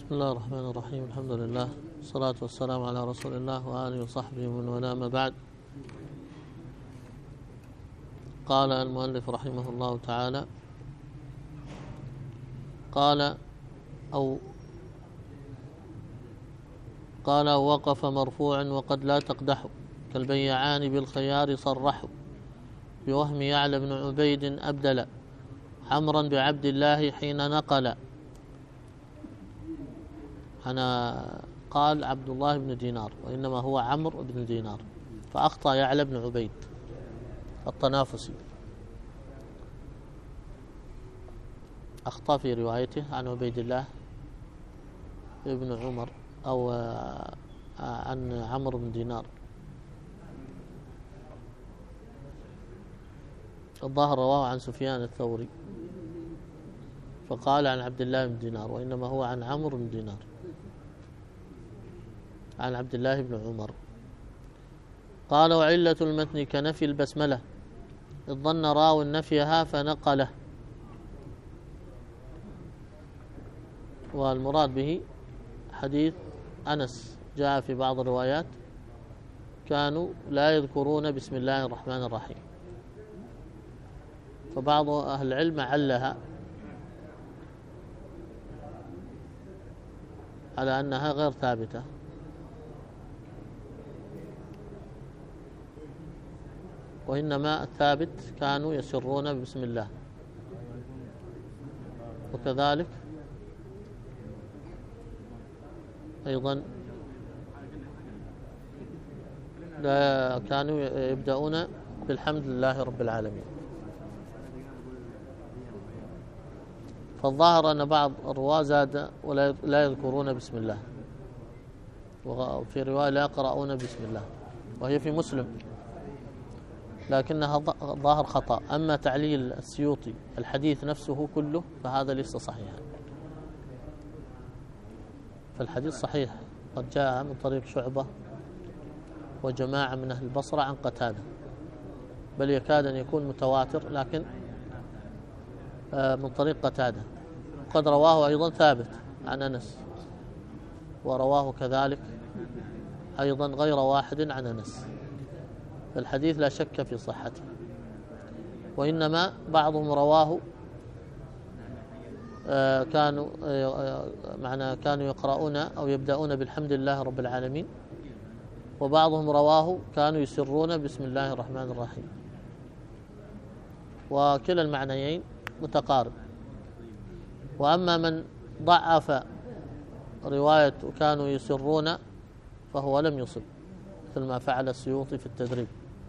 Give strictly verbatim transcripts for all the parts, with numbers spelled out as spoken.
بسم الله الرحمن الرحيم. الحمد لله والصلاة والسلام على رسول الله وآله وصحبه ومن والاه، ما بعد. قال المؤلف رحمه الله تعالى: قال أو قال أو وقف مرفوعا وقد لا تقدح، كالبيعان بالخيار صرحوا، بوهم يعلى بن عبيد أبدل، عمرا بعبد الله حين نقل. أنا قال عبد الله بن دينار وإنما هو عمرو بن دينار، فأخطأ يعلى بن عبيد الطنافسي، أخطأ في روايته عن عبيد الله ابن عمر أو عن عمرو بن دينار. الظاهر رواه عن سفيان الثوري فقال عن عبد الله بن دينار، وإنما هو عن عمرو بن دينار عن عبد الله بن عمر. قال: وعلة المتن كنفي البسملة، إذ ظن راو نفيها فنقله. والمراد به حديث أنس جاء في بعض الروايات: كانوا لا يذكرون بسم الله الرحمن الرحيم، فبعض أهل العلم علها على أنها غير ثابتة، وإنما الثابت كانوا يسرون بسم الله. وكذلك أيضا لا كانوا يبدأون بالحمد لله رب العالمين. فالظاهر أن بعض الرواة زاد ولا لا يذكرون بسم الله، وفي رواية لا يقرؤون بسم الله، وهي في مسلم، لكنها ظاهر خطأ. أما تعليل السيوطي الحديث نفسه كله فهذا ليس صحيحا، فالحديث صحيح قد جاء من طريق شعبة وجماعة من أهل البصرة عن قتادة، بل يكاد أن يكون متواتر، لكن من طريق قتادة. قد رواه أيضا ثابت عن أنس، ورواه كذلك أيضا غير واحد عن أنس، فالحديث لا شك في صحته، وإنما بعضهم رواه كانوا معنى كانوا يقرؤون أو يبدأون بالحمد لله رب العالمين، وبعضهم رواه كانوا يسرون بسم الله الرحمن الرحيم، وكلا المعنيين متقارب. وأما من ضعف رواية كانوا يسرون فهو لم يصب، مثل ما فعل السيوطي في التدريب.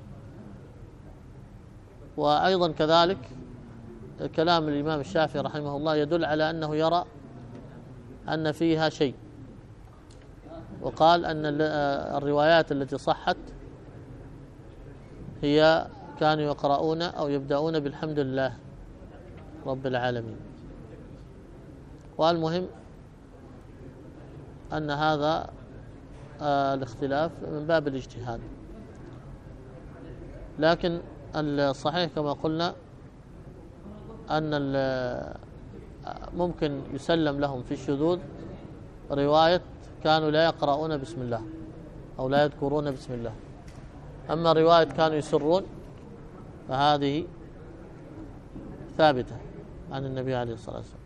وأيضا كذلك كلام الإمام الشافعي رحمه الله يدل على أنه يرى أن فيها شيء، وقال أن الروايات التي صحت هي كانوا يقرؤون أو يبدأون بالحمد لله رب العالمين. والمهم أن هذا الاختلاف من باب الاجتهاد، لكن الصحيح كما قلنا أن ممكن يسلم لهم في الشذوذ رواية كانوا لا يقرؤون بسم الله أو لا يذكرون بسم الله. أما رواية كانوا يسرون فهذه ثابتة عن النبي عليه الصلاة والسلام.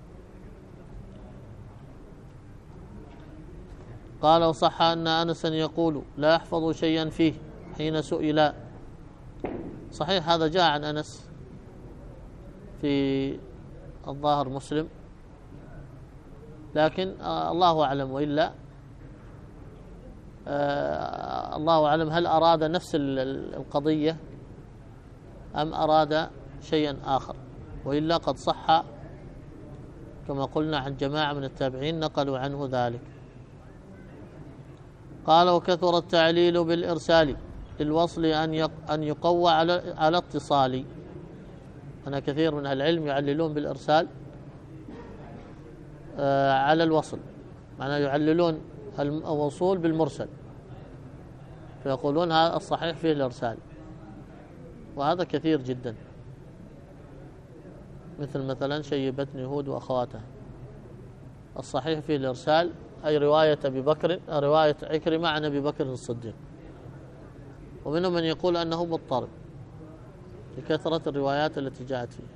قال: وصح أن أنسا يقول لا يحفظ شيئا فيه حين سئل. صحيح هذا جاء عن أنس في الظاهر مسلم، لكن الله أعلم، وإلا الله أعلم هل أراد نفس القضية أم أراد شيئا آخر، وإلا قد صح كما قلنا عن جماعة من التابعين نقلوا عنه ذلك. قال: وكثر التعليل بالإرسال للوصل أن يقوى على على اتصال. أنا كثير من أهل العلم يعللون بالإرسال على الوصل، معناه يعللون الوصول بالمرسل، فيقولون هذا الصحيح فيه الإرسال، وهذا كثير جدا، مثل مثلا شيبتني هود وأخواتها، الصحيح فيه الإرسال، أي رواية أبي بكر، رواية عكرمة عن أبي بكر الصديق. ومنهم من يقول أنه مضطرب لكثرة الروايات التي جاءت فيه.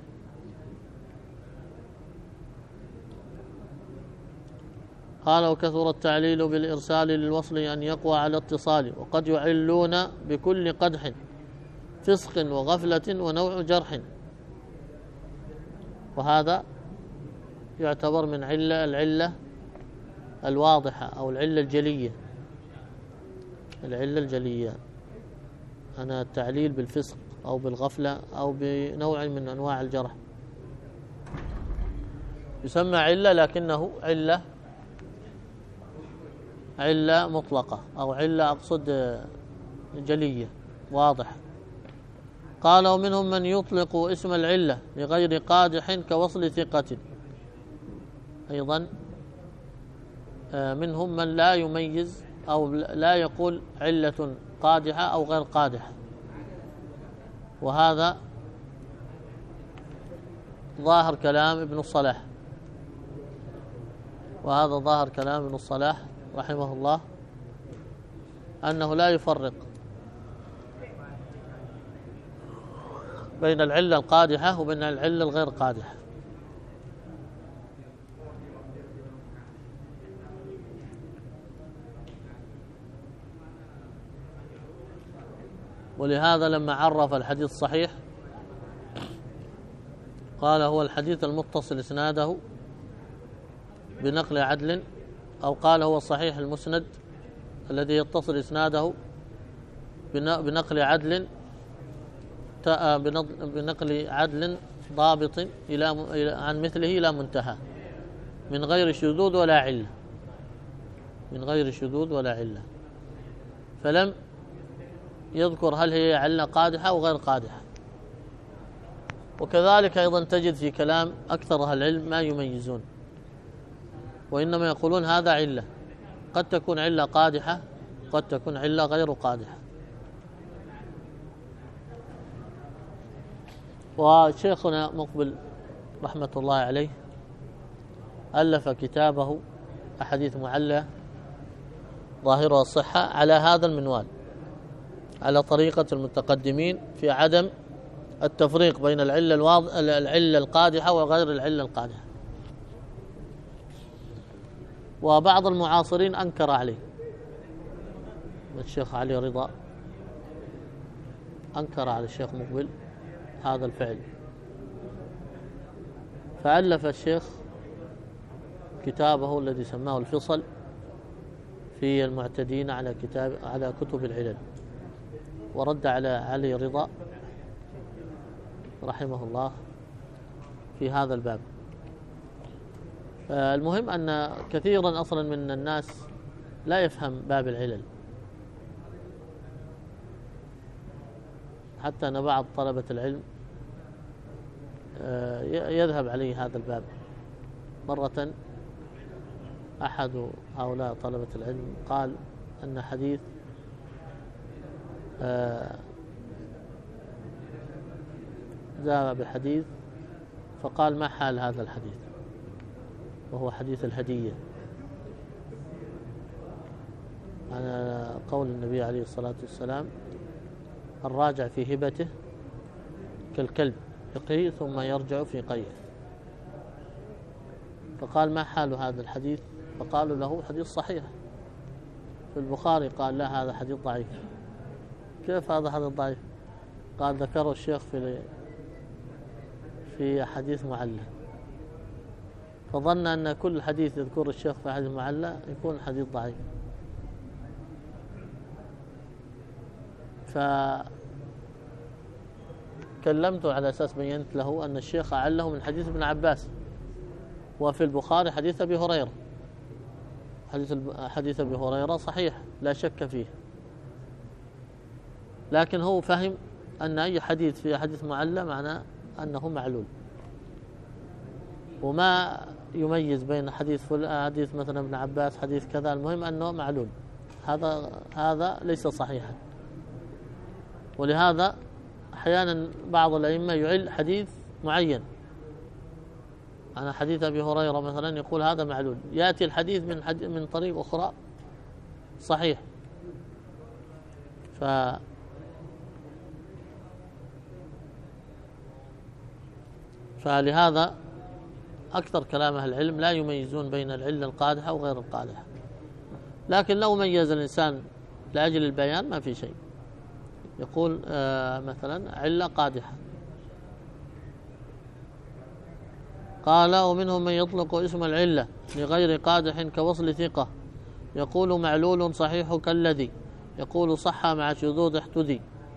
قال وكثر التعليل بالإرسال للوصل أن يقوى على اتصال، وقد يعلون بكل قدح فسق وغفلة ونوع جرح، وهذا يعتبر من علة العلة الواضحة أو العلة الجلية. العلة الجلية أنا التعليل بالفسق أو بالغفلة أو بنوع من أنواع الجرح يسمى علة، لكنه علة علة مطلقة أو علة أقصد جلية واضحة. قال ومنهم من يطلق اسم العلة لغير قادح كوصل ثقة، أيضا منهم من لا يميز أو لا يقول علة قادحة أو غير قادحة، وهذا ظاهر كلام ابن الصلاح، وهذا ظاهر كلام ابن الصلاح رحمه الله أنه لا يفرق بين العلة القادحة وبين العلة الغير قادحة. ولهذا لما عرف الحديث الصحيح قال هو الحديث المتصل إسناده بنقل عدل، أو قال هو الصحيح المسند الذي يتصل إسناده بنقل عدل بنقل عدل ضابط إلى عن مثله إلى منتهى من غير شذوذ ولا علة، من غير شذوذ ولا علة، فلم يذكر هل هي علة قادحة أو غير قادحة. وكذلك أيضا تجد في كلام أكثر أهل العلم ما يميزون، وإنما يقولون هذا علة، قد تكون علة قادحة قد تكون علة غير قادحة. وشيخنا مقبل رحمة الله عليه ألف كتابه أحاديث معلة ظاهرها الصحة على هذا المنوال، على طريقة المتقدمين في عدم التفريق بين العلة الواضح العلة القادحة وغير العلة القادحة. وبعض المعاصرين أنكر عليه، الشيخ علي رضا أنكر على الشيخ مقبل هذا الفعل، فألف الشيخ كتابه الذي سماه الفصل في المعتدين على كتاب على كتب العلل، ورد على علي رضا رحمه الله في هذا الباب. المهم أن كثيرا أصلا من الناس لا يفهم باب العلل، حتى أن بعض طلبة العلم يذهب عليه هذا الباب. مرة أحد هؤلاء طلبة العلم قال أن حديث جاء بحديث فقال ما حال هذا الحديث، وهو حديث الهدية على قول النبي عليه الصلاة والسلام الراجع في هبته كالكلب يقي ثم يرجع في قيه. فقال ما حال هذا الحديث؟ فقالوا له حديث صحيح في البخاري. قال لا، هذا حديث ضعيف. كيف هذا حديث ضعيف؟ قال ذكره الشيخ في في حديث معلّى، فظن أن كل حديث يذكر الشيخ في حديث معلّى يكون حديث ضعيف. فكلمته على أساس بينت له أن الشيخ أعله من حديث ابن عباس، وفي البخاري حديث أبي هريرة، حديث حديث أبي هريرة صحيح لا شك فيه، لكن هو فهم أن أي حديث في حديث معلّى معناه أنه معلول، وما يميز بين حديث حديث مثلا ابن عباس حديث كذا، المهم أنه معلول. هذا هذا ليس صحيحا. ولهذا أحيانا بعض الأئمة يعل حديث معين أنا حديث أبي هريرة مثلا يقول هذا معلول، يأتي الحديث من حديث من طريق أخرى صحيح. ف فلهذا أكثر كلام أهل العلم لا يميزون بين العلة القادحة وغير القادحة، لكن لو ميز الإنسان لأجل البيان ما في شيء، يقول آه مثلا علة قادحة. قال ومنهم من يطلق اسم العلة لغير قادح كوصل ثقة، يقول معلول صحيح كالذي، يقول صح مع شذوذ احتذي.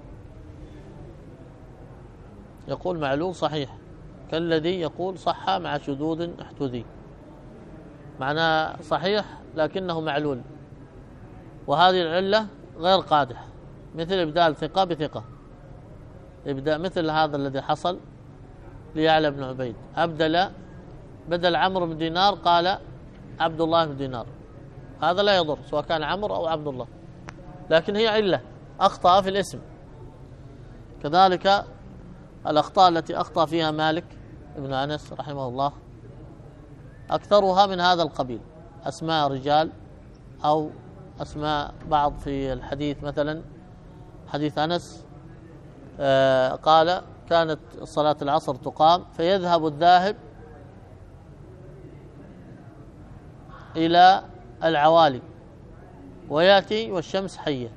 يقول معلول صحيح كالذي، يقول صح مع شذوذ احتذي، معناه صحيح لكنه معلول، وهذه العلة غير قادحة، مثل إبدال ثقة بثقة، إبدال مثل هذا الذي حصل ليعلى بن عبيد، أبدل بدل عمرو بن دينار قال عبد الله بن دينار، هذا لا يضر سواء كان عمرو أو عبد الله، لكن هي علة أخطأ في الاسم. كذلك الأخطاء التي أخطأ فيها مالك بن أنس رحمه الله أكثرها من هذا القبيل، أسماء رجال أو أسماء بعض في الحديث، مثلا حديث أنس آه قال كانت صلاة العصر تقام فيذهب الذاهب إلى العوالي ويأتي والشمس حية،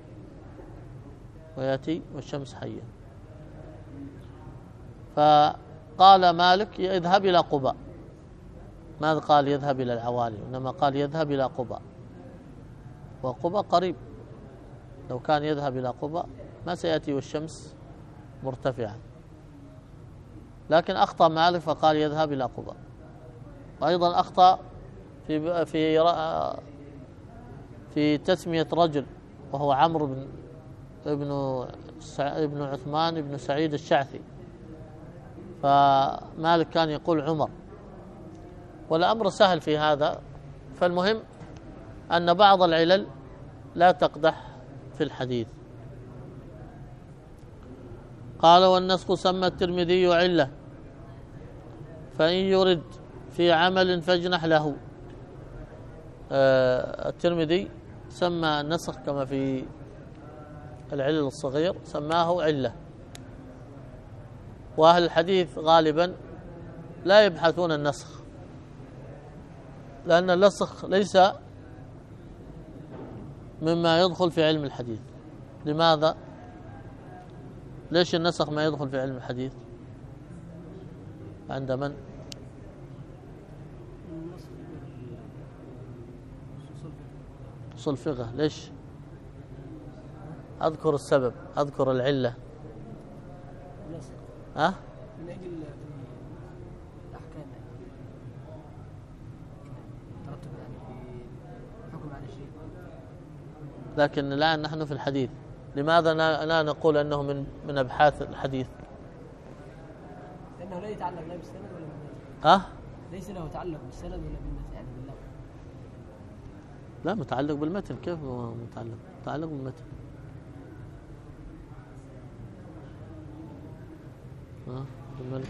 ويأتي والشمس حية، فقال مالك يذهب إلى قباء، ماذا قال يذهب إلى العوالي، إنما قال يذهب إلى قباء، وقباء قريب، لو كان يذهب إلى قباء ما سيأتي والشمس مرتفعة، لكن أخطأ مالك فقال يذهب إلى قباء. وأيضا أخطأ في في في تسمية رجل وهو عمرو بن ابن ابن عثمان بن سعيد الشعثي، فمالك كان يقول عمر، والأمر سهل في هذا. فالمهم أن بعض العلل لا تقدح في الحديث. قال والنسخ سمى الترمذي علة، فإن يرد في عمل فاجنح له. آه الترمذي سمى النسخ كما في العلل الصغير سماه علة، وأهل الحديث غالبا لا يبحثون النسخ، لأن النسخ ليس مما يدخل في علم الحديث. لماذا؟ ليش النسخ ما يدخل في علم الحديث عند من؟ أصول الفقه. ليش؟ أذكر السبب، أذكر العلة. ها؟ من أجل الأحكام ترتب يعني في حكم على شيء، لكن الآن نحن في الحديث، لماذا لا نقول أنه من من أبحاث الحديث؟ لأنه لا يتعلق لا بالسند ولا بالمتن. ها؟ ليس له تعلق بالسند ولا بالمتن، يعني باللفظ. لا، متعلق بالمتن. كيف هو متعلق؟ متعلق بالمتن. ها؟ بالملك.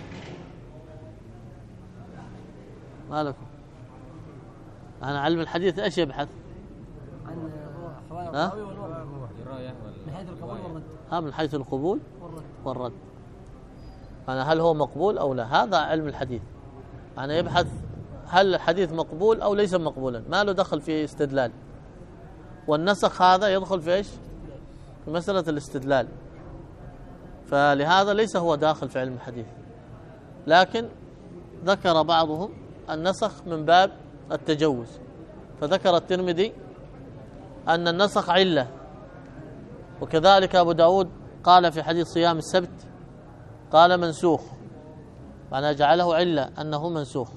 ما لكم؟ عن علم الحديث ايش يبحث؟ عن أحوال الراوي والورد، من حيث القبول والرد. ها، من حيث القبول والرد. والرد. يعني هل هو مقبول أو لا؟ هذا علم الحديث. يعني يبحث هل الحديث مقبول أو ليس مقبولا، ما له دخل في استدلال. والنسخ هذا يدخل في ايش؟ في مسألة الاستدلال، فلهذا ليس هو داخل في علم الحديث. لكن ذكر بعضهم النسخ من باب التجوز، فذكر الترمذي أن النسخ علة، وكذلك أبو داود قال في حديث صيام السبت قال منسوخ، معناه جعله علة أنه منسوخ.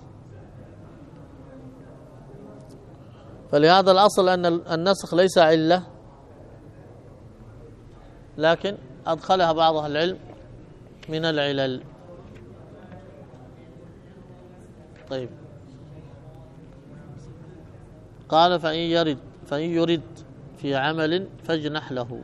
فلهذا الأصل أن النسخ ليس علة، لكن أدخلها بعض أهل العلم من العلل. طيب، قال فإن يرد فإن يرد في عمل فاجنح له.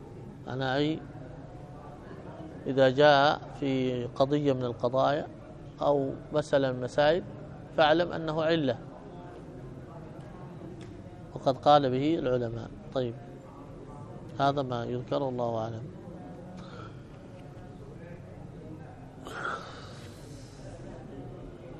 أنا أي إذا جاء في قضية من القضايا أو مسألة من المسائل فاعلم أنه علة، وقد قال به العلماء. طيب، هذا ما يذكر، الله أعلم.